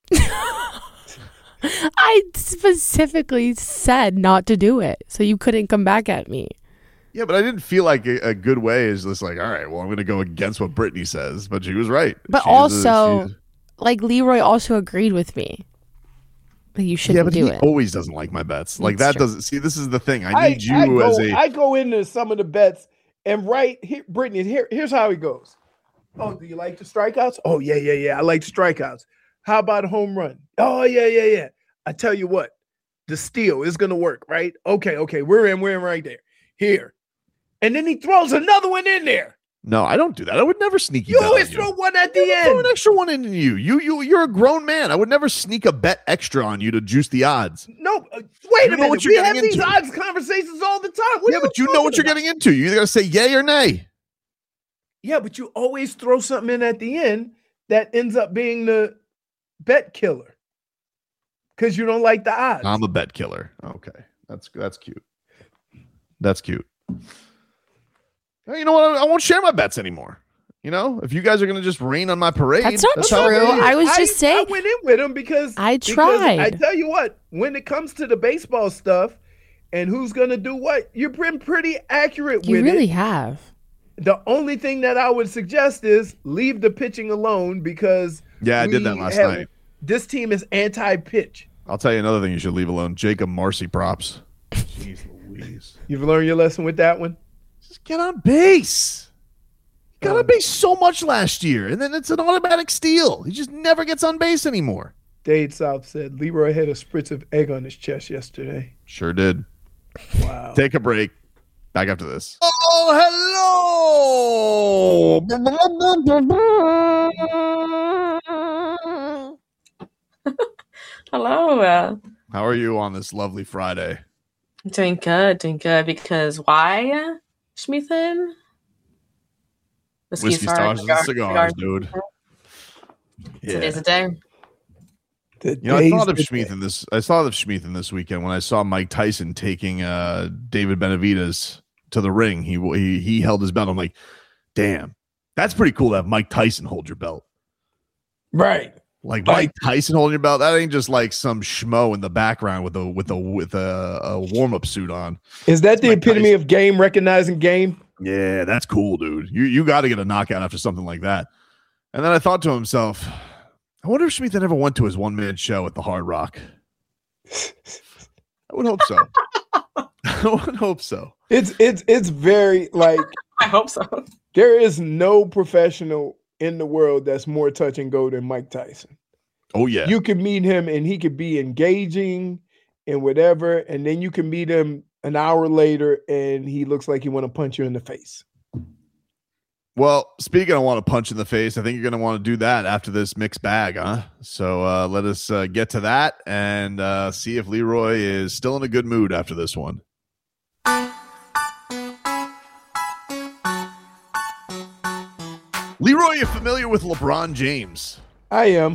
Speaker 3: I specifically said not to do it, so you couldn't come back at me.
Speaker 1: Yeah, but I didn't feel like a, a good way is just like, all right, well, I'm going to go against what Brittany says. But she was right.
Speaker 3: But
Speaker 1: She
Speaker 3: also,
Speaker 1: is a,
Speaker 3: like, Leroy also agreed with me. Like, you shouldn't
Speaker 1: yeah, but
Speaker 3: do
Speaker 1: he
Speaker 3: it.
Speaker 1: always doesn't like my bets. Like,
Speaker 3: That's
Speaker 1: that
Speaker 3: true.
Speaker 1: doesn't, see, this is the thing. I
Speaker 2: I
Speaker 1: need you
Speaker 2: I go,
Speaker 1: as a,
Speaker 2: I go into some of the bets, and right here, Brittany, here, here's how it goes. Oh, do you like the strikeouts? Oh, yeah, yeah, yeah. I like strikeouts. How about a home run? Oh, yeah, yeah, yeah. I tell you what, the steal is going to work, right? Okay, okay. We're in, we're in right there. Here. And then he throws another one in there.
Speaker 1: no, I don't do that. I would never sneak
Speaker 2: You
Speaker 1: bet
Speaker 2: always
Speaker 1: on
Speaker 2: throw
Speaker 1: you.
Speaker 2: one at the
Speaker 1: I would throw
Speaker 2: end.
Speaker 1: an extra one in you. You, you, you're a grown man. I would never sneak a bet extra on you to juice the odds.
Speaker 2: No, uh, wait
Speaker 1: You
Speaker 2: a
Speaker 1: know what
Speaker 2: minute.
Speaker 1: you're
Speaker 2: We have
Speaker 1: getting
Speaker 2: these
Speaker 1: into.
Speaker 2: odds conversations all the time. What
Speaker 1: Yeah,
Speaker 2: are
Speaker 1: but you know what
Speaker 2: talking
Speaker 1: you're
Speaker 2: about?
Speaker 1: getting into. You either got to say yay or nay.
Speaker 2: Yeah, but you always throw something in at the end that ends up being the bet killer because you don't like the odds.
Speaker 1: I'm a bet killer. Okay, that's that's cute. That's cute. Well, you know what? I won't share my bets anymore. You know, if you guys are going to just rain on my parade,
Speaker 3: That's not
Speaker 1: how
Speaker 3: true.
Speaker 1: it is.
Speaker 3: I was
Speaker 2: I,
Speaker 3: just saying-
Speaker 2: I went in with him because
Speaker 3: I
Speaker 2: because
Speaker 3: tried.
Speaker 2: I tell you what, when it comes to the baseball stuff and who's going to do what, you've been pretty accurate
Speaker 3: You
Speaker 2: with
Speaker 3: really
Speaker 2: it.
Speaker 3: have.
Speaker 2: The only thing that I would suggest is leave the pitching alone because
Speaker 1: Yeah, I did
Speaker 2: we
Speaker 1: that last
Speaker 2: have-
Speaker 1: night.
Speaker 2: This team is anti-pitch.
Speaker 1: I'll tell you another thing you should leave alone. Jacob Marcy props. Jeez Louise.
Speaker 2: You've learned your lesson with that one?
Speaker 1: Just get on base. He got
Speaker 2: Um,
Speaker 1: on base so much last year, and then it's an automatic steal. He just never gets on base anymore.
Speaker 2: Dade South said Leroy had a spritz of egg on his chest yesterday.
Speaker 1: Sure did.
Speaker 2: Wow.
Speaker 1: Take a break. Back after this. Oh, hello.
Speaker 4: Hello. Uh,
Speaker 1: How are you on this lovely Friday?
Speaker 4: doing good, doing good. Because why, Schmeathan?
Speaker 1: Whiskey stars and cigars, dude.
Speaker 4: Today's
Speaker 1: Yeah.
Speaker 4: the day.
Speaker 2: The
Speaker 1: You know, I thought of
Speaker 2: days-
Speaker 1: Schmeathan this. I thought of Schmeathan this weekend when I saw Mike Tyson taking uh, David Benavidez to the ring. He, he he held his belt. I'm like, damn, that's pretty cool to have Mike Tyson hold your belt.
Speaker 2: Right.
Speaker 1: Like
Speaker 2: Mike-
Speaker 1: Mike Tyson holding your belt. That ain't just like some schmo in the background with a with a with a, a warm up suit on.
Speaker 2: Is that the
Speaker 1: Mike
Speaker 2: epitome
Speaker 1: Tyson.
Speaker 2: of game recognizing game?
Speaker 1: Yeah, that's cool, dude. You you got to get a knockout after something like that. And then I thought to himself, I wonder if Schmeathan ever went to his one man show at the Hard Rock. I would hope so. I would hope so.
Speaker 2: It's it's it's very like
Speaker 4: I hope so.
Speaker 2: there is no professional in the world that's more touch and go than Mike Tyson.
Speaker 1: Oh yeah.
Speaker 2: You can meet him and he could be engaging and whatever, and then you can meet him an hour later and he looks like he want to punch you in the face.
Speaker 1: Well, speaking of want to punch in the face, I think you're going to want to do that after this mixed bag, huh? So uh, let us uh, get to that and uh, see if Leroy is still in a good mood after this one. Leroy, you familiar with LeBron James?
Speaker 2: I am.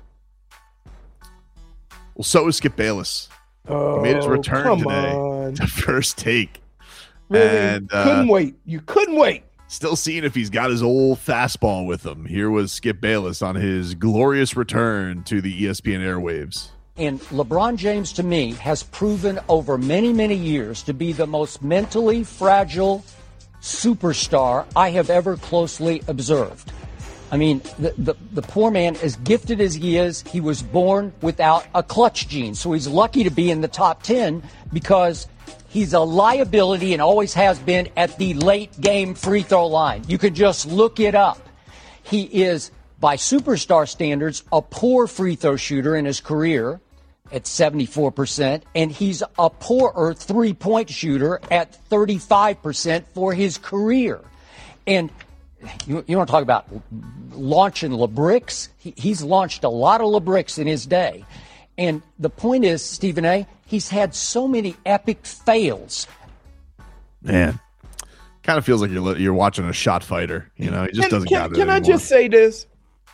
Speaker 1: Well, so is Skip Bayless.
Speaker 2: Oh,
Speaker 1: made his return
Speaker 2: come
Speaker 1: today.
Speaker 2: on.
Speaker 1: To first take.
Speaker 2: Really?
Speaker 1: And, uh,
Speaker 2: couldn't wait. You couldn't wait.
Speaker 1: Still seeing if he's got his old fastball with him. Here was Skip Bayless on his glorious return to the E S P N airwaves.
Speaker 5: And LeBron James, to me, has proven over many, many years to be the most mentally fragile superstar I have ever closely observed. I mean, the, the, the poor man, as gifted as he is, he was born without a clutch gene. So he's lucky to be in the top ten because he's a liability and always has been at the late game free throw line. You could just look it up. He is, by superstar standards, a poor free throw shooter in his career. at seventy-four percent, and he's a poorer three-point shooter at thirty-five percent for his career. And you, you want to talk about launching LeBricks? He, he's launched a lot of LeBricks in his day. And the point is, Stephen A., he's had so many epic fails.
Speaker 1: Man, kind of feels like you're you're watching a shot fighter. You know, he just
Speaker 2: can,
Speaker 1: doesn't
Speaker 2: can,
Speaker 1: got it
Speaker 2: Can
Speaker 1: anymore.
Speaker 2: I just say this?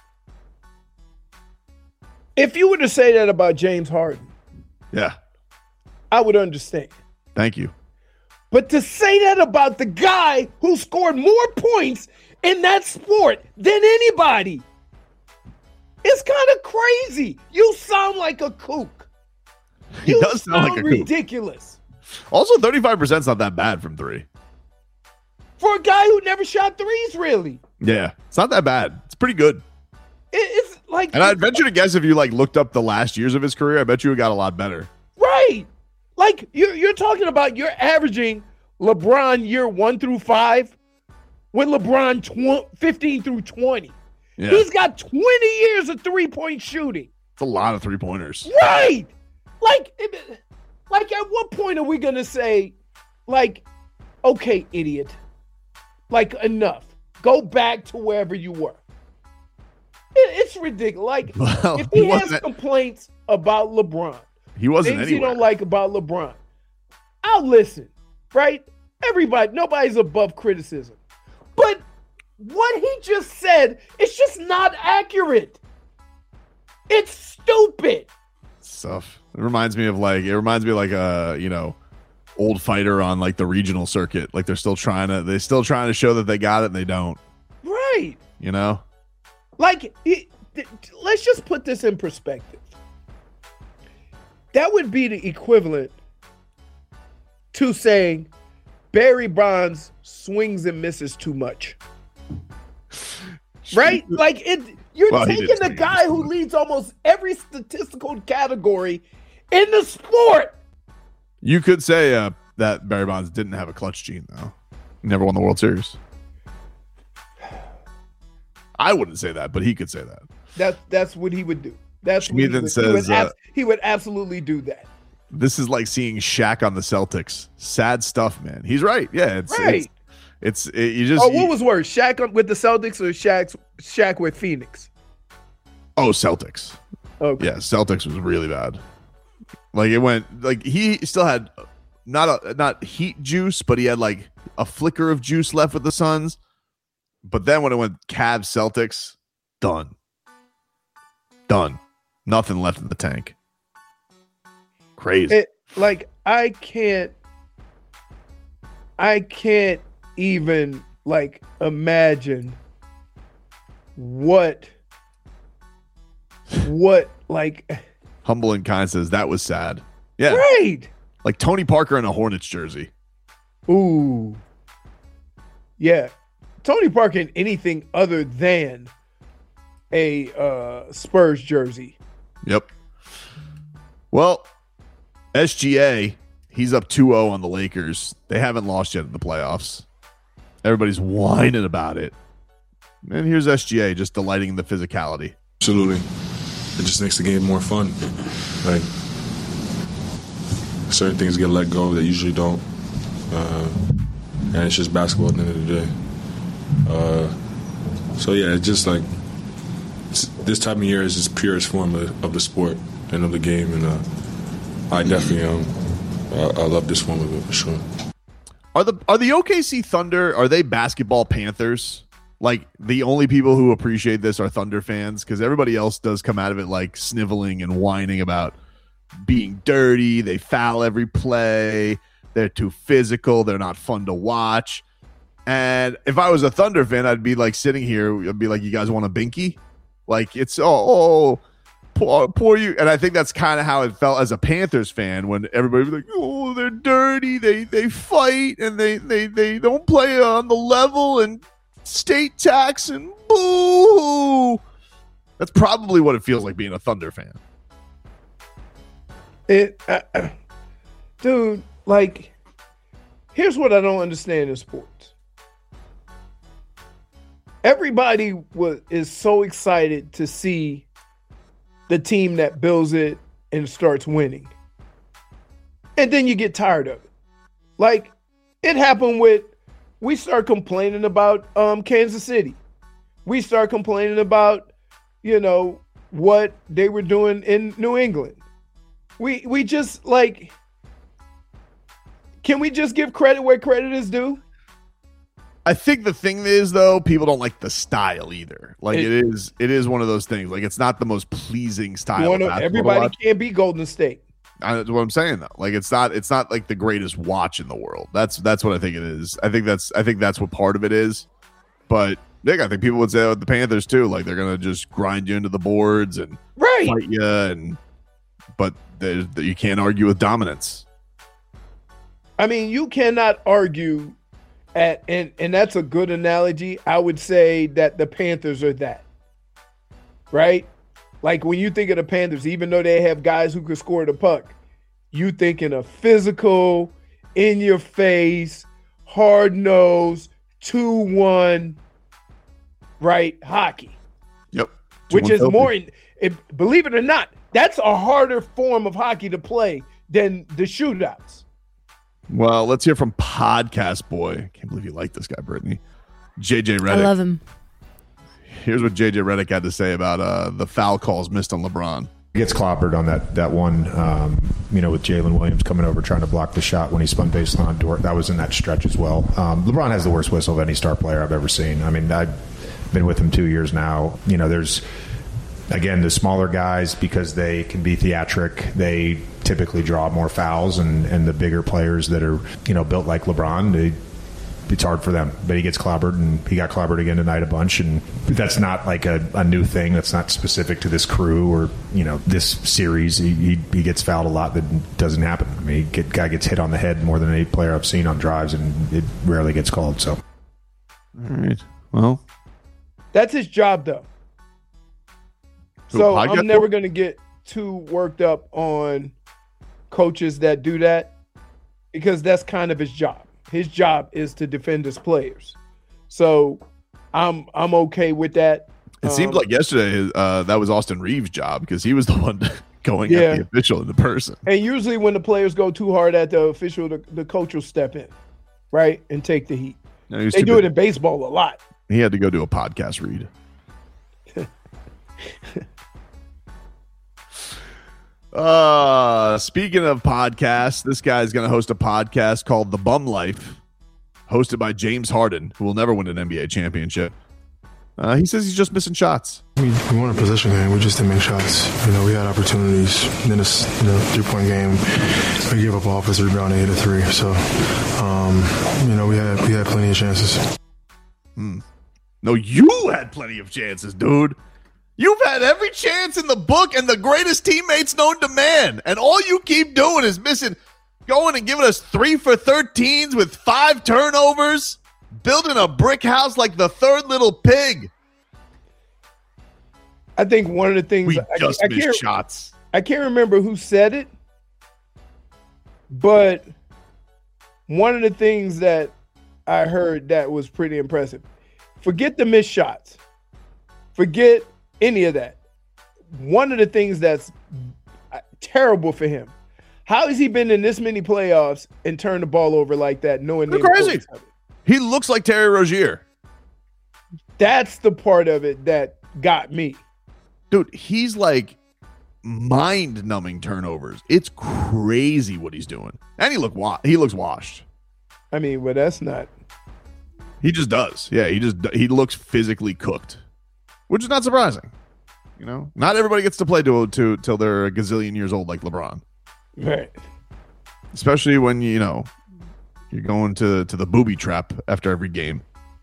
Speaker 2: If you were to say that about James Harden,
Speaker 1: Yeah.
Speaker 2: I would understand.
Speaker 1: Thank you.
Speaker 2: But to say that about the guy who scored more points in that sport than anybody, it's kind of crazy. You sound like a kook.
Speaker 1: He
Speaker 2: You
Speaker 1: does sound like a kook.
Speaker 2: ridiculous.
Speaker 1: Also, thirty-five percent is not that bad from three.
Speaker 2: For a guy who never shot threes, really.
Speaker 1: Yeah, it's not that bad. It's pretty good.
Speaker 2: It, it's like,
Speaker 1: And I'd venture to guess if you like looked up the last years of his career, I bet you it got a lot better.
Speaker 2: right. Like, you're, you're talking about you're averaging LeBron year one through five with LeBron tw- fifteen through twenty.
Speaker 1: Yeah,
Speaker 2: He's got twenty years of three-point shooting.
Speaker 1: it's a lot of three pointers.
Speaker 2: Right. Like, it- like at what point are we going to say, like, okay, idiot, like, enough. Go back to wherever you were. It, it's ridiculous. Like,
Speaker 1: Well,
Speaker 2: if he,
Speaker 1: he
Speaker 2: has
Speaker 1: wasn't-
Speaker 2: complaints about LeBron,
Speaker 1: He wasn't
Speaker 2: things he
Speaker 1: anywhere.
Speaker 2: don't like about LeBron, I'll listen, right? Everybody, nobody's above criticism. But what he just said is just not accurate. It's stupid.
Speaker 1: Stuff. It reminds me of like it reminds me of like a you know old fighter on like the regional circuit. Like they're still trying to they're still trying to show that they got it and they don't.
Speaker 2: Right.
Speaker 1: You know.
Speaker 2: Like, it, th- let's just put this in perspective. That would be the equivalent to saying Barry Bonds swings and misses too much. Right? Like, it. You're
Speaker 1: Well, he
Speaker 2: taking
Speaker 1: did
Speaker 2: the
Speaker 1: swing and
Speaker 2: guy
Speaker 1: miss.
Speaker 2: who leads almost every statistical category in the sport.
Speaker 1: You could say uh, that Barry Bonds didn't have a clutch gene though. He never won the World Series. I wouldn't say that, but he could say that.
Speaker 2: That's that's what he would do. That's what he
Speaker 1: Schmieden
Speaker 2: would,
Speaker 1: says,
Speaker 2: he, would abs-
Speaker 1: uh,
Speaker 2: he would absolutely do that.
Speaker 1: This is like seeing Shaq on the Celtics. Sad stuff, man. He's right. Yeah, it's
Speaker 2: Right.
Speaker 1: it's, it's it, you just
Speaker 2: Oh, what was worse, Shaq on- with the Celtics or Shaq Shaq with Phoenix?
Speaker 1: oh Celtics.
Speaker 2: Okay.
Speaker 1: Yeah, Celtics was really bad. Like it went like he still had not a not heat juice, but he had like a flicker of juice left with the Suns. But then when it went Cavs Celtics, done. Done. Nothing left in the tank. Crazy.
Speaker 2: It, like I can't I can't even like imagine what what like
Speaker 1: Humble and Kind says that was sad. Yeah.
Speaker 2: right.
Speaker 1: Like Tony Parker in a Hornets jersey.
Speaker 2: Ooh. Yeah. Tony Parker in anything other than a uh Spurs jersey.
Speaker 1: Yep. Well, S G A, he's up two oh on the Lakers. They haven't lost yet in the playoffs. Everybody's whining about it. And here's S G A just delighting in the physicality.
Speaker 6: Absolutely. It just makes the game more fun. Like, certain things get let go that usually don't. Uh, and it's just basketball at the end of the day. Uh, so, yeah, it's just like it's, this time of year is just purest form of, of the sport and of the game. And uh, I definitely um, I, I love this form of it for sure.
Speaker 1: Are the are the O K C Thunder, are they basketball Panthers? Like the only people who appreciate this are Thunder fans, because everybody else does come out of it like sniveling and whining about being dirty. They foul every play. They're too physical. They're not fun to watch. And if I was a Thunder fan, I'd be like sitting here. I'd be like, you guys want a binky? Like it's, oh, oh poor, poor you. And I think that's kind of how it felt as a Panthers fan when everybody was like, oh, they're dirty. They they fight and they, they, they don't play on the level and state tax and boo. That's probably what it feels like being a Thunder fan.
Speaker 2: It, uh, uh, dude, like, here's what I don't understand in sports. Everybody was is so excited to see the team that builds it and starts winning. And then you get tired of it. Like, it happened with, we start complaining about um, Kansas City. We start complaining about, you know, what they were doing in New England. We we just, like, can we just give credit where credit is due?
Speaker 1: I think the thing is, though, people don't like the style either. Like, it, it is it is one of those things. Like, it's not the most pleasing style.
Speaker 2: Wanna, everybody can't be Golden State.
Speaker 1: That's what I'm saying, though. Like, it's not it's not like the greatest watch in the world. That's that's what I think it is. I think that's I think that's what part of it is. But Nick, I think people would say that with the Panthers too. Like, they're gonna just grind you into the boards and
Speaker 2: right.
Speaker 1: fight you, and but you can't argue with dominance.
Speaker 2: I mean, you cannot argue at and and that's a good analogy. I would say that the Panthers are that, right? Like, when you think of the Panthers, even though they have guys who can score the puck, you thinking of physical, in your face, hard nose, two one, right? Hockey.
Speaker 1: Yep.
Speaker 2: Which is more, it, believe it or not, that's a harder form of hockey to play than the shootouts.
Speaker 1: Well, let's hear from Podcast Boy. Can't believe you like this guy, Brittany. J J Redick.
Speaker 3: I love him.
Speaker 1: Here's what J J Redick had to say about uh, the foul calls missed on LeBron.
Speaker 7: He gets clobbered on that that one, um, you know, with Jalen Williams coming over trying to block the shot when he spun baseline on Dort. That was in that stretch as well. Um, LeBron has the worst whistle of any star player I've ever seen. I mean, I've been with him two years now. You know, there's, again, the smaller guys, because they can be theatric, they typically draw more fouls, and, and the bigger players that are, you know, built like LeBron, they, it's hard for them. But he gets clobbered, and he got clobbered again tonight a bunch, and that's not like a, a new thing. That's not specific to this crew or, you know, this series. He, he, he gets fouled a lot. That doesn't happen. I mean, he get, guy gets hit on the head more than any player I've seen on drives, and it rarely gets called. So,
Speaker 1: all right. Well,
Speaker 2: that's his job, though. So I'm never going to get too worked up on coaches that do that, because that's kind of his job. His job is to defend his players. So I'm I'm okay with that.
Speaker 1: It um, seemed like yesterday uh, that was Austin Reeves' job, because he was the one going
Speaker 2: yeah.
Speaker 1: at the official in the person.
Speaker 2: And usually when the players go too hard at the official, the, the coach will step in, right, and take the heat. No, they do big. it in baseball a lot.
Speaker 1: He had to go do a podcast read. Uh, speaking of podcasts, this guy's going to host a podcast called The Bum Life, hosted by James Harden, who will never win an N B A championship. Uh, he says he's just missing shots.
Speaker 8: We, we won a possession game. We just didn't make shots. You know, we had opportunities. Then it's, you know, three-point game. We gave up an offensive rebound and hit a three. So, um, you know, we had we had plenty of chances.
Speaker 1: Hmm. No, you had plenty of chances, dude. You've had every chance in the book and the greatest teammates known to man. And all you keep doing is missing, going and giving us three for thirteens with five turnovers, building a brick house like the third little pig.
Speaker 2: I think one of the things
Speaker 1: we just
Speaker 2: I, I
Speaker 1: missed shots.
Speaker 2: I can't remember who said it, but one of the things that I heard that was pretty impressive. Forget the missed shots. Forget any of that. One of the things that's terrible for him, how has he been in this many playoffs and turned the ball over like that, knowing
Speaker 1: they're crazy? He looks like Terry Rozier.
Speaker 2: That's the part of it that got me.
Speaker 1: Dude, he's like mind-numbing turnovers. It's crazy what he's doing. And he look wa- he looks washed.
Speaker 2: I mean, well, that's not.
Speaker 1: He just does. Yeah, he just he looks physically cooked. Which is not surprising. You know, not everybody gets to play to to till they're a gazillion years old like LeBron.
Speaker 2: Right.
Speaker 1: Especially when, you know, you're going to, to the booby trap after every game.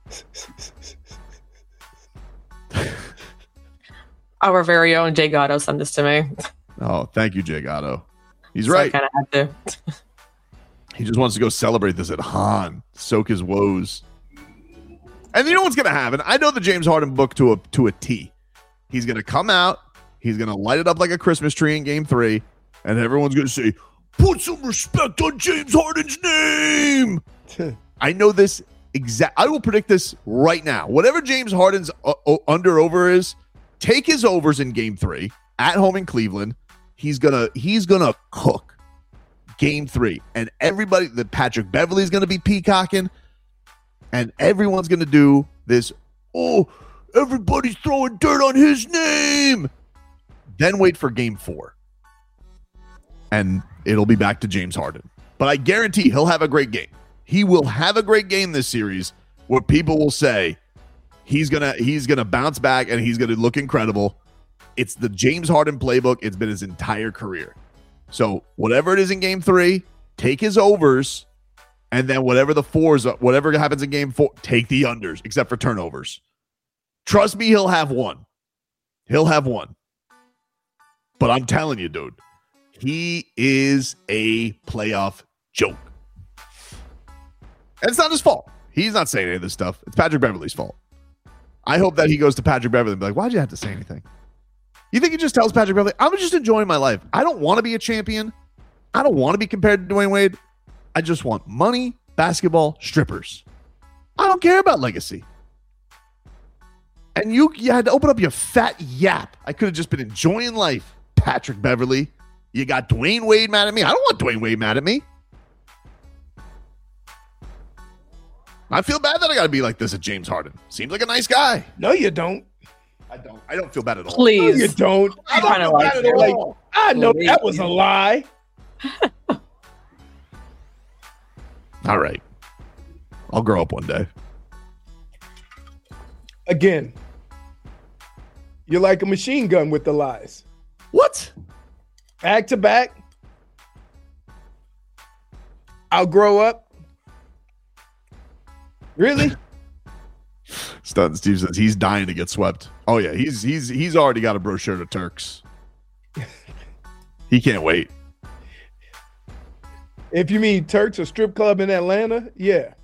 Speaker 4: Our very own Jay Gatto sent this to me.
Speaker 1: Oh, thank you, Jay Gatto. He's
Speaker 4: so
Speaker 1: right.
Speaker 4: I kind of had to.
Speaker 1: He just wants to go celebrate this at Han, soak his woes. And you know what's going to happen? I know the James Harden book to a to a T. He's going to come out. He's going to light it up like a Christmas tree in game three. And everyone's going to say, put some respect on James Harden's name. I know this exact. I will predict this right now. Whatever James Harden's uh, under over is, take his overs in game three at home in Cleveland he's gonna he's gonna cook game three, and everybody, that Patrick Beverley's gonna be peacocking, and everyone's gonna do this. Oh, everybody's throwing dirt on his name. Then wait for game four, and it'll be back to James Harden. But I guarantee he'll have a great game. He will have a great game this series where people will say he's gonna he's gonna bounce back and he's gonna look incredible. It's the James Harden playbook. It's been his entire career. So whatever it is in game three, take his overs, and then whatever the fours, whatever happens in game four, take the unders, except for turnovers. Trust me, he'll have one. He'll have one. But I'm telling you, dude, he is a playoff joke. And it's not his fault. He's not saying any of this stuff. It's Patrick Beverley's fault. I hope that he goes to Patrick Beverley and be like, why'd you have to say anything? You think he just tells Patrick Beverley, I'm just enjoying my life. I don't want to be a champion. I don't want to be compared to Dwayne Wade. I just want money, basketball, strippers. I don't care about legacy. And you, you had to open up your fat yap. I could have just been enjoying life, Patrick Beverley. You got Dwayne Wade mad at me. I don't want Dwayne Wade mad at me. I feel bad that I got to be like this at James Harden. Seems like a nice guy.
Speaker 2: No, you don't.
Speaker 1: I don't. I don't feel bad at all.
Speaker 4: Please.
Speaker 2: No, you don't. I don't feel bad at all. I know
Speaker 4: Please.
Speaker 2: that was a lie.
Speaker 1: All right. I'll grow up one day.
Speaker 2: Again, you're like a machine gun with the lies.
Speaker 1: What?
Speaker 2: Back to back. I'll grow up. Really?
Speaker 1: Stunt Steve says he's dying to get swept. Oh yeah, he's he's he's already got a brochure to Turks. He can't wait.
Speaker 2: If you mean Turks, a strip club in Atlanta, yeah.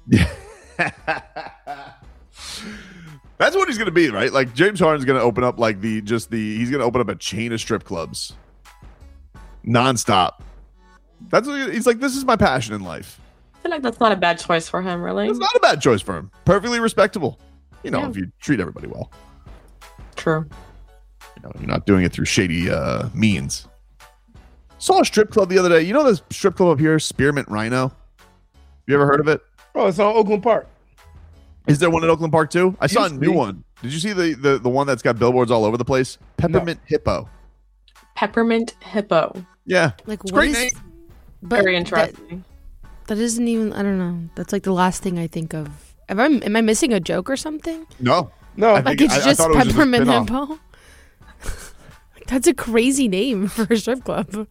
Speaker 1: That's what he's gonna be, right? Like James Harden's gonna open up like the just the he's gonna open up a chain of strip clubs nonstop. That's what he, he's like. This is my passion in life.
Speaker 4: I feel like that's not a bad choice for him, really.
Speaker 1: It's not a bad choice for him. Perfectly respectable. You know,
Speaker 4: Yeah.
Speaker 1: if you treat everybody well.
Speaker 4: True.
Speaker 1: You know, you're not doing it through shady uh, means. Saw a strip club the other day. You know this strip club up here, Spearmint Rhino? You ever heard of it?
Speaker 2: Oh, it's on Oakland Park.
Speaker 1: Is there one in Oakland Park too? I saw a
Speaker 2: Used to
Speaker 1: new
Speaker 2: be.
Speaker 1: one. Did you see the, the the one that's got billboards all over the place? Peppermint Hippo.
Speaker 4: Peppermint Hippo.
Speaker 1: Yeah.
Speaker 3: Like
Speaker 1: It's a
Speaker 3: what
Speaker 1: great
Speaker 3: is?
Speaker 1: name.
Speaker 3: But
Speaker 4: Very
Speaker 3: that-
Speaker 4: interesting.
Speaker 3: That, isn't even. I don't know. That's like the last thing I think of. Am I am I missing a joke or something?
Speaker 1: No.
Speaker 2: No,
Speaker 1: I
Speaker 3: Like
Speaker 1: think-
Speaker 3: it's
Speaker 1: I- I
Speaker 3: just
Speaker 1: thought it was just a
Speaker 3: Peppermint
Speaker 1: spin-off.
Speaker 3: Hippo. That's a crazy name for a strip club.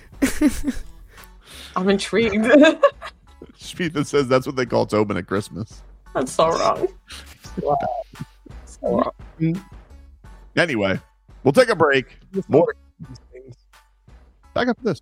Speaker 4: I'm intrigued.
Speaker 1: Shmita says that's what they call Tobin at Christmas.
Speaker 4: That's so wrong. So wrong.
Speaker 1: Anyway, we'll take a break. More back after this.